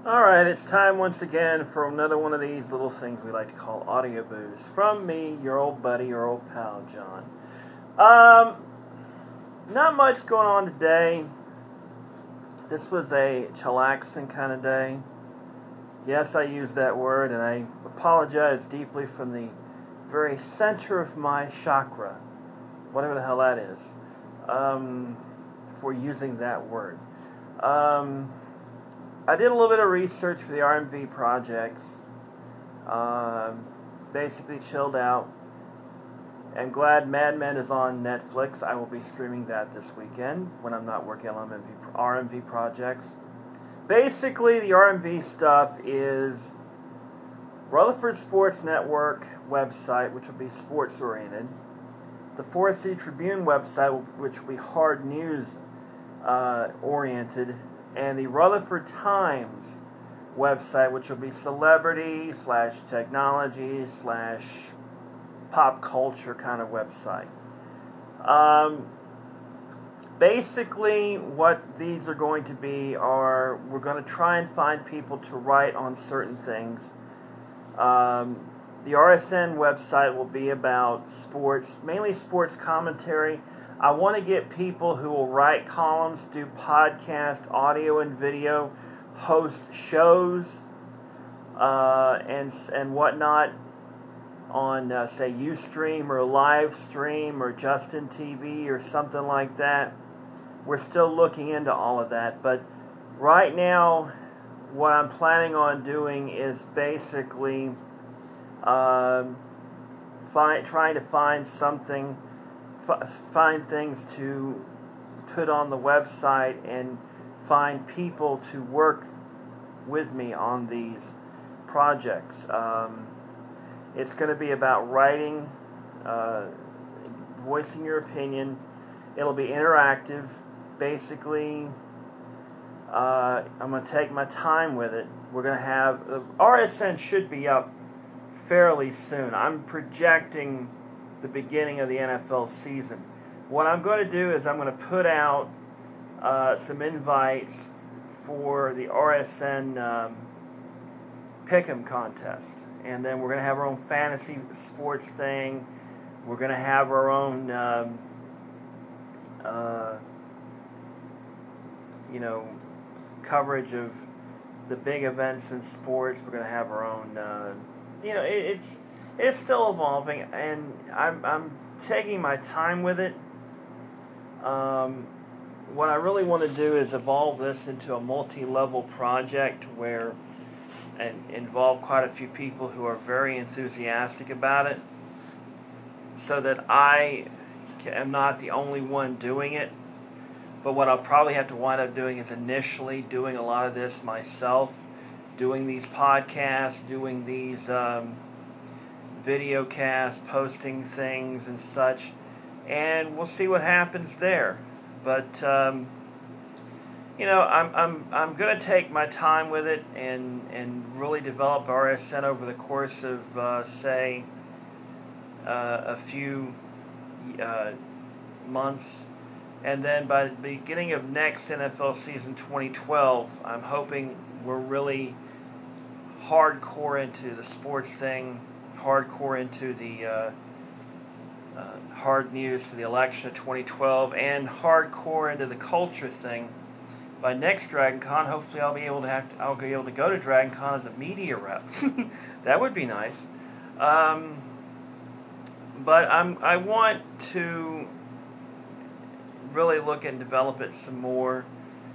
Alright, it's time once again for another one of these little things we like to call audio booze. From me, your old buddy, your old pal, John. Not much going on today. This was a chillaxing kind of day. Yes, I used that word, and I apologize deeply from the very center of my chakra, whatever the hell that is, for using that word. I did a little bit of research for the RMV projects. Basically chilled out. I'm glad Mad Men is on Netflix. I will be streaming that this weekend when I'm not working on RMV projects. Basically, the RMV stuff is Rutherford Sports Network website, which will be sports oriented. The Forest City Tribune website, which will be hard news oriented. And the Rutherford Times website, which will be celebrity / technology / pop culture kind of website. Basically, what these are going to be are, we're going to try and find people to write on certain things. The RSN website will be about sports, mainly sports commentary. I want to get people who will write columns, do podcast, audio and video, host shows, and whatnot on, say, Ustream or Livestream or Justin TV or something like that. We're still looking into all of that, but right now, what I'm planning on doing is basically trying to find something. Find things to put on the website and find people to work with me on these projects. It's going to be about writing, voicing your opinion. It'll be interactive. Basically, I'm going to take my time with it. We're going to have RSN should be up fairly soon. I'm projecting the beginning of the NFL season. What I'm going to do is I'm going to put out some invites for the RSN Pick'em contest. And then we're going to have our own fantasy sports thing. We're going to have our own, coverage of the big events in sports. We're going to have our own, it's still evolving, and I'm taking my time with it. What I really want to do is evolve this into a multi-level project and involve quite a few people who are very enthusiastic about it, so that I am not the only one doing it. But what I'll probably have to wind up doing is initially doing a lot of this myself, doing these podcasts, doing these video casts, posting things and such, and we'll see what happens there. But I'm going to take my time with it and really develop RSN over the course of a few months, and then by the beginning of next NFL season 2012, I'm hoping we're really hardcore into the sports thing, hardcore into the hard news for the election of 2012, and hardcore into the culture thing. By next Dragon Con, hopefully I'll be able to go to Dragon Con as a media rep. That would be nice. But I want to really look and develop it some more.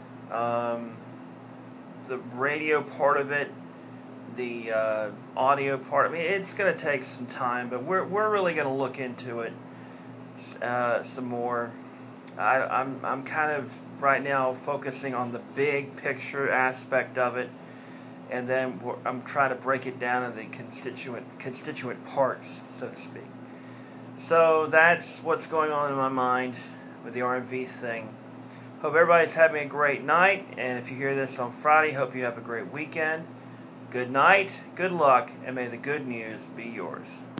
The radio part of it, the audio part. I mean, it's going to take some time, but we're really going to look into it some more. I'm kind of right now focusing on the big picture aspect of it, and then I'm trying to break it down into the constituent parts, so to speak. So that's what's going on in my mind with the RMV thing. Hope everybody's having a great night, and if you hear this on Friday, hope you have a great weekend. Good night, good luck, and may the good news be yours.